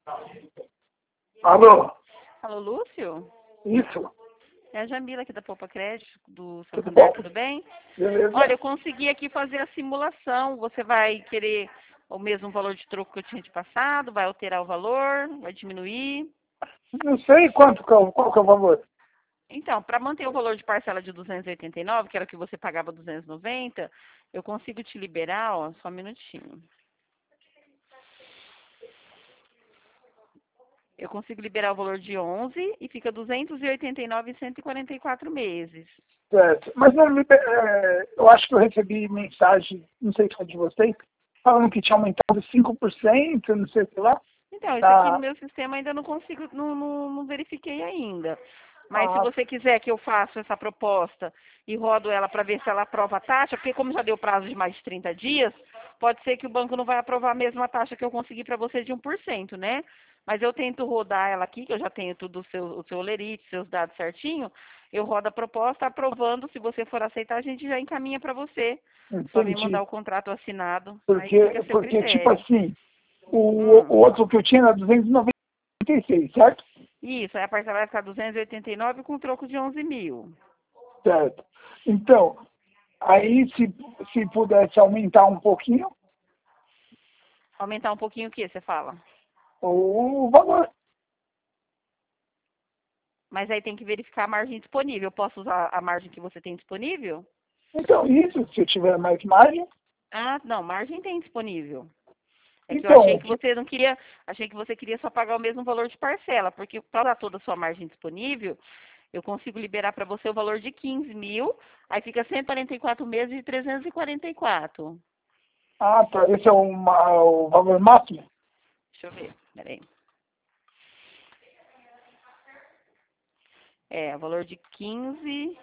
Alô? Alô, Lúcio? Isso? É a Jamila aqui da Poupa Crédito, do Tudo Santander, bom? tudo bem? Beleza? Olha, eu consegui aqui fazer a simulação. Você vai querer o mesmo valor de troco que eu tinha te passado? Vai alterar o valor? Vai diminuir? Não sei qual que é o valor. Então, para manter o valor de parcela de 289, que era o que você pagava 290, eu consigo te liberar, ó, só um minutinho. Eu consigo liberar o valor de 11 e fica 289 e 144 meses. Certo. Mas não, eu acho que eu recebi mensagem, não sei se foi de vocês, falando que tinha aumentado 5%, não sei o que lá. Então, isso aqui no Tá. meu sistema ainda não consigo, não verifiquei ainda. Mas se Ah, você quiser que eu faça essa proposta e rodo ela para ver se ela aprova a taxa, porque como já deu prazo de mais de 30 dias, pode ser que o banco não vai aprovar a mesma taxa que eu consegui para você de 1%, né? Mas eu tento rodar ela aqui, que eu já tenho tudo o seu lerite, seus dados certinho. Eu rodo a proposta, aprovando. Se você for aceitar, a gente já encaminha para você. Só me mandar entendi. o contrato assinado. Aí fica a seu Porque tipo critério. assim, o Hum. outro que eu tinha era 296, certo? Isso, aí a parcela vai ficar 289 com troco de 11 mil. Certo. Então, aí se pudesse aumentar um pouquinho Aumentar um pouquinho o que você fala? o valor. Mas aí tem que verificar a margem disponível. Eu posso usar a margem que você tem disponível? Então, isso, se eu tiver mais margem. Ah, não, margem tem disponível. É que eu achei Então, que você não queria, achei que você queria só pagar o mesmo valor de parcela, porque para dar toda a sua margem disponível, eu consigo liberar para você o valor de 15 mil, aí fica 144 meses de 344. tá, esse é o valor máximo? Deixa eu ver, peraí. É, o valor de 15.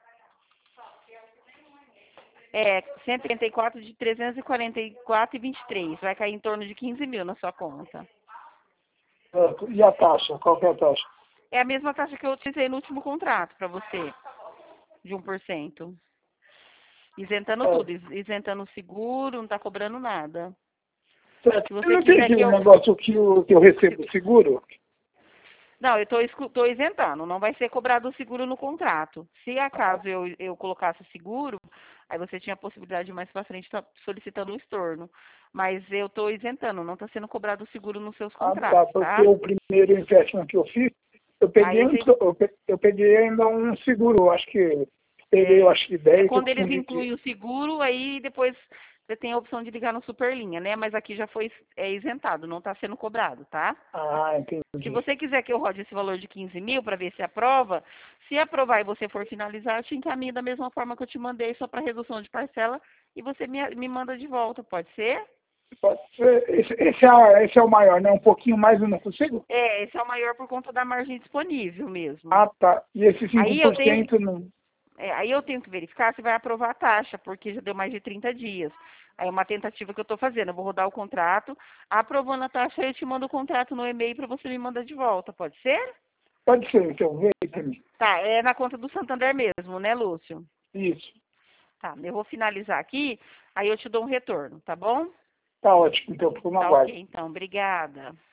É, 134 de 344,23. Vai cair em torno de 15 mil na sua conta. Certo. E a taxa? Qual que é a taxa? É a mesma taxa que eu utilizei no último contrato para você, de 1%. Isentando É, tudo, isentando o seguro, não está cobrando nada. certo. Se Eu você não quiser entendi que o eu. negócio que eu recebo seguro. Não, eu estou isentando, não vai ser cobrado o seguro no contrato. Se acaso eu colocasse seguro, aí você tinha a possibilidade de mais para frente estar solicitando um estorno. Mas eu estou isentando, não está sendo cobrado o seguro nos seus Tá, contratos, porque tá? o primeiro empréstimo que eu fiz, eu peguei, Aí esse, eu peguei ainda um seguro, eu acho que peguei, eu acho que é 10 ou quando eles 15 dias. incluem o seguro, aí depois você tem a opção de ligar no Superlinha, né? Mas aqui já foi isentado, não está sendo cobrado, tá? Se Entendi. você quiser que eu rode esse valor de 15 mil para ver se aprova, se aprovar e você for finalizar, eu te encaminho da mesma forma que eu te mandei, só para redução de parcela, e você me manda de volta, pode ser? Pode ser. Esse é o maior, né? Um pouquinho mais eu não consigo? É, esse é o maior por conta da margem disponível mesmo. Tá. E esse cinco Aí eu por tenho, cento não. aí eu tenho que verificar se vai aprovar a taxa, porque já deu mais de 30 dias. Aí é uma tentativa que eu estou fazendo. Eu vou rodar o contrato, aprovando a taxa, eu te mando o contrato no e-mail para você me mandar de volta, pode ser? Pode ser, então, vê aí pra mim. Tá, é na conta do Santander mesmo, né, Lúcio? Isso. Tá, eu vou finalizar aqui, aí eu te dou um retorno, tá bom? Tá ótimo, então, fico no Tá aguardo. ok, então. Obrigada.